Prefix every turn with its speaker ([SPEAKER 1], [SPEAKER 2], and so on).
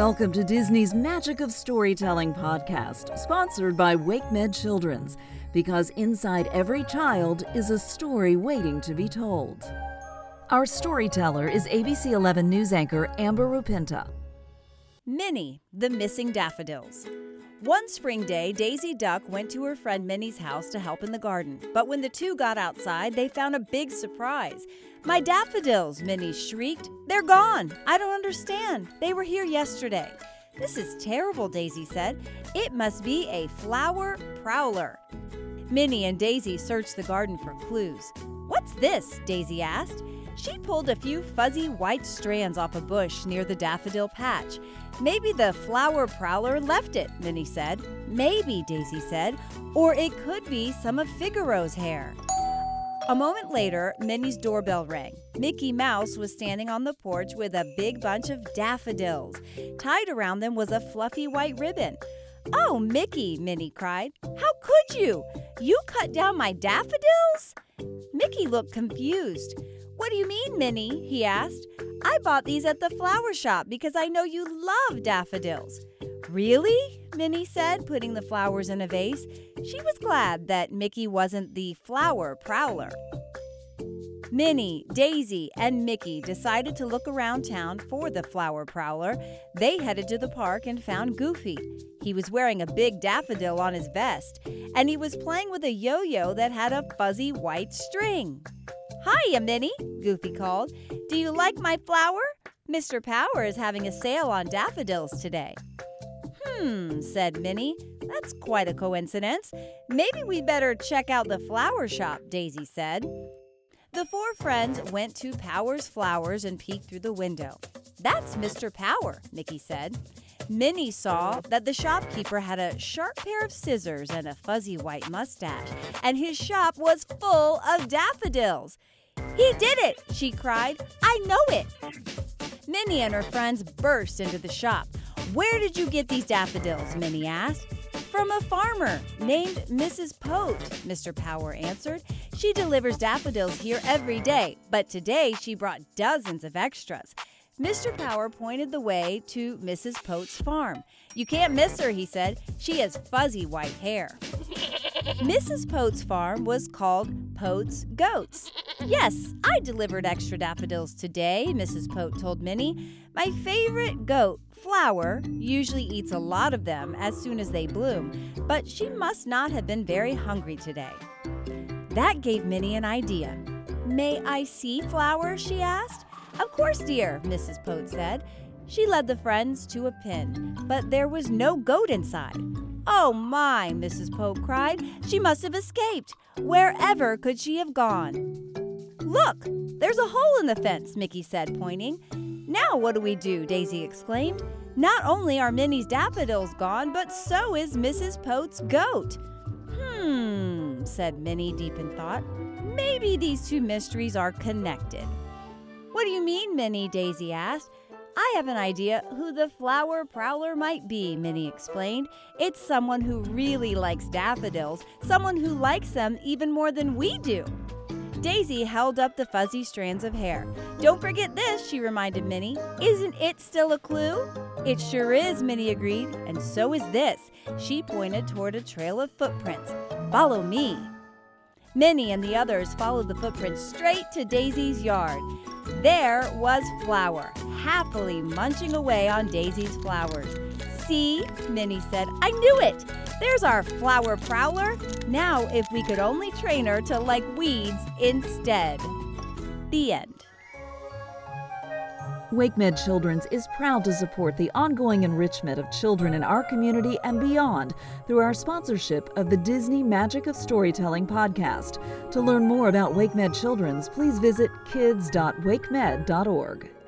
[SPEAKER 1] Welcome to Disney's Magic of Storytelling podcast, sponsored by WakeMed Children's, because inside every child is a story waiting to be told. Our storyteller is ABC 11 news anchor Amber Rupinta.
[SPEAKER 2] Minnie, the Missing Daffodils. One spring day, Daisy Duck went to her friend Minnie's house to help in the garden. But when the two got outside, they found a big surprise. "My daffodils," Minnie shrieked. "They're gone. I don't understand. They were here yesterday." "This is terrible," Daisy said. "It must be a flower prowler." Minnie and Daisy searched the garden for clues. "What's this?" Daisy asked. She pulled a few fuzzy white strands off a bush near the daffodil patch. "Maybe the flower prowler left it," Minnie said. "Maybe," Daisy said. "Or it could be some of Figaro's hair." A moment later, Minnie's doorbell rang. Mickey Mouse was standing on the porch with a big bunch of daffodils. Tied around them was a fluffy white ribbon. "Oh, Mickey," Minnie cried. "How could you? You cut down my daffodils?" Mickey looked confused. "What do you mean, Minnie?" he asked. "I bought these at the flower shop because I know you love daffodils." "Really?" Minnie said, putting the flowers in a vase. She was glad that Mickey wasn't the flower prowler. Minnie, Daisy, and Mickey decided to look around town for the flower prowler. They headed to the park and found Goofy. He was wearing a big daffodil on his vest, and he was playing with a yo-yo that had a fuzzy white string. "Hiya, Minnie," Goofy called. "Do you like my flower? Mr. Power is having a sale on daffodils today." Said Minnie. "That's quite a coincidence. Maybe we better check out the flower shop," Daisy said. The four friends went to Power's Flowers and peeked through the window. "That's Mr. Power," Mickey said. Minnie saw that the shopkeeper had a sharp pair of scissors and a fuzzy white mustache, and his shop was full of daffodils. "He did it!" she cried. "I know it!" Minnie and her friends burst into the shop. "Where did you get these daffodils?" Minnie asked. "From a farmer named Mrs. Pote," Mr. Power answered. "She delivers daffodils here every day, but today she brought dozens of extras." Mr. Power pointed the way to Mrs. Pote's farm. "You can't miss her," he said. "She has fuzzy white hair." Mrs. Pote's farm was called Pote's Goats. "Yes, I delivered extra daffodils today," Mrs. Pote told Minnie. "My favorite goat, Flower, usually eats a lot of them as soon as they bloom, but she must not have been very hungry today." That gave Minnie an idea. "May I see Flower?" she asked. "Of course, dear," Mrs. Pote said. She led the friends to a pen, but there was no goat inside. "Oh my," Mrs. Pote cried. "She must have escaped. Wherever could she have gone?" "Look, there's a hole in the fence," Mickey said, pointing. "Now what do we do?" Daisy exclaimed. "Not only are Minnie's daffodils gone, but so is Mrs. Pote's goat." Said Minnie, deep in thought. "Maybe these two mysteries are connected." "What do you mean, Minnie?" Daisy asked. "I have an idea who the flower prowler might be," Minnie explained. "It's someone who really likes daffodils, someone who likes them even more than we do." Daisy held up the fuzzy strands of hair. "Don't forget this," she reminded Minnie. "Isn't it still a clue?" "It sure is," Minnie agreed, "and so is this." She pointed toward a trail of footprints. "Follow me." Minnie and the others followed the footprints straight to Daisy's yard. There was Flower, happily munching away on Daisy's flowers. "See," Minnie said, "I knew it! There's our flower prowler. Now if we could only train her to like weeds instead." The end.
[SPEAKER 1] WakeMed Children's is proud to support the ongoing enrichment of children in our community and beyond through our sponsorship of the Disney Magic of Storytelling podcast. To learn more about WakeMed Children's, please visit kids.wakemed.org.